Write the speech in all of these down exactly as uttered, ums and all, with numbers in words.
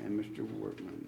and Mister Workman.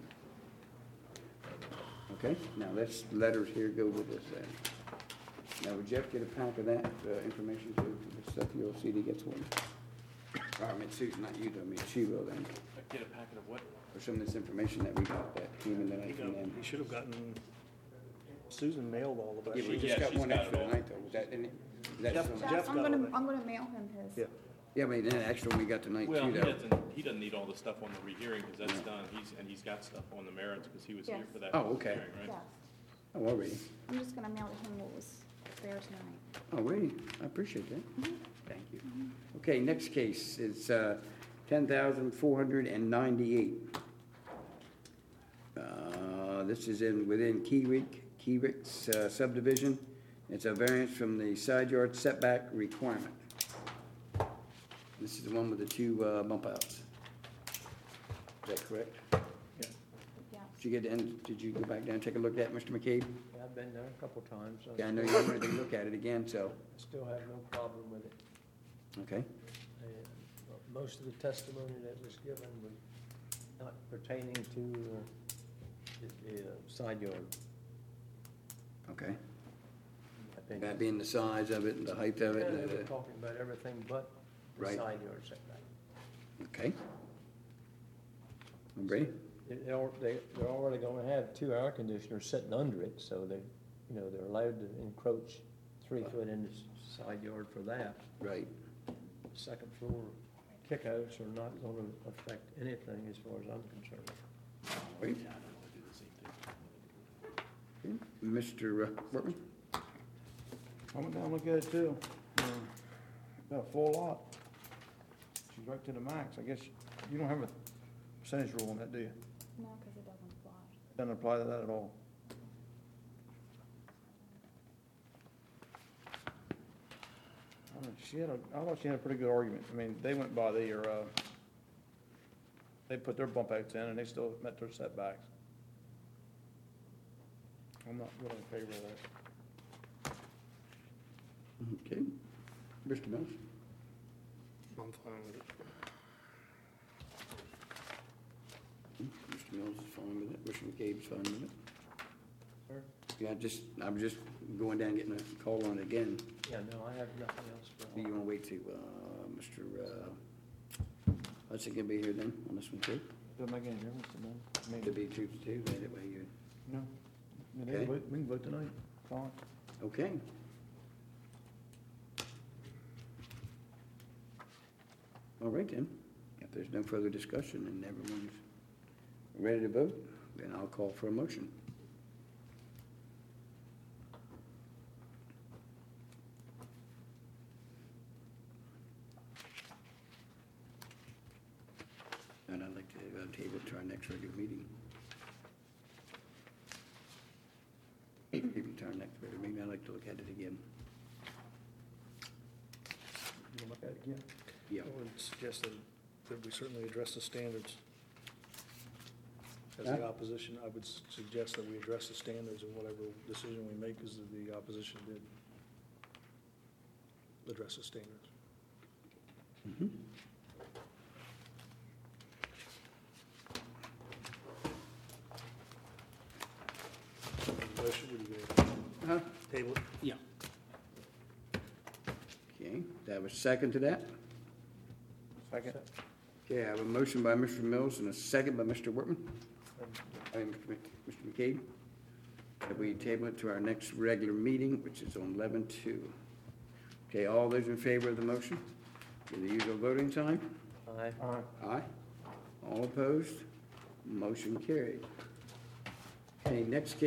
Okay, now let's, letters here go with this then. Now, would Jeff get a pack of that, uh, information too, the stuff you'll see he gets one? Or, I mean, Susan, not you, I mean, she will then, Get a packet of what? for some of this information that we got that came in He tonight got, from them. he should have gotten, Susan mailed all of that. Yeah, we Yeah, just got she's one got extra it all. tonight though, was that, in it? Is that Jeff- still- Jeff Jeff, I'm got all gonna, that. I'm gonna mail him his. Yeah. Yeah, I mean, that extra one we got tonight Well, too he though. doesn't, he doesn't need all the stuff on the rehearing, because that's done, he's, and he's got stuff on the merits, because he was here Yes. for that. Oh, okay. hearing, right? Yes, Oh, already, I'm just gonna mail to him what was there tonight. already, I appreciate that. Thank you. Okay, next case is, uh, ten thousand four hundred and ninety-eight. Uh, this is in, within Keyrick, Keyrick's uh, subdivision. It's a variance from the side yard setback requirement. This is the one with the two, uh, bump outs. Is that correct? Yes. Did you get, in? Did you go back down and take a look at that, Mister McCabe? Yeah, I've been there a couple times. I Yeah, I know you wanted to look at it again, so, Still have no problem with it. okay. And uh, most of the testimony that was given was not pertaining to uh, the, the uh, side yard, Okay. in my opinion. That being the size of it and the height of it. Yeah, and they were the- talking about everything but the Right. side yard setback. Okay. I'm ready? They- They're, al- they, they're already gonna have two air conditioners sitting under it, so they, you know, they're allowed to encroach three foot in the s- side yard for that. Right. Second floor kickouts are not gonna affect anything as far as I'm concerned. Right. Okay. Mister Workman? I went down and looked at it too. Uh, Got a full lot. She's right to the max. I guess you don't have a percentage rule on that, do you? No, because it doesn't apply. Doesn't apply to that at all. I don't know, She had a, I thought she had a pretty good argument. I mean, they went by their, uh, they put their bump outs in and they still met their setbacks. I'm not really in favor of that. Okay. Mister Mills? I'm fine with it. Mister Mills is fine with it. Mister McCabe's fine with it. Sir? Yeah, just, I'm just going down, getting a call on it again. Yeah, no, I have nothing else for. Do you want to wait to, uh, Mister uh, Hudson can be here then on this one too? Doesn't make any difference to me. I mean, To be two to two, that way you, no. I mean, they Okay. can vote- we can vote tonight. Fine. okay. All right then. If there's no further discussion and everyone's ready to vote, then I'll call for a motion. And I'd like to uh, table it to our next regular meeting. Table it to our next regular meeting. I'd like to look at it again. You wanna look at it again? Yeah. I would suggest that, that we certainly address the standards. As Huh? the opposition, I would s- suggest that we address the standards in whatever decision we make, as the opposition did. Address the standards. Mhm. Motion, would you go Uh-huh. table it? Yeah. Okay, do I have a second to that? Second. Okay, I have a motion by Mister Mills and a second by Mister Workman. I mean, Mister Mc- Mister McCabe. That we table it to our next regular meeting, which is on eleven two. Okay, all those in favor of the motion? Give the usual voting time. Aye. Aye. All opposed? Motion carried. Okay, next case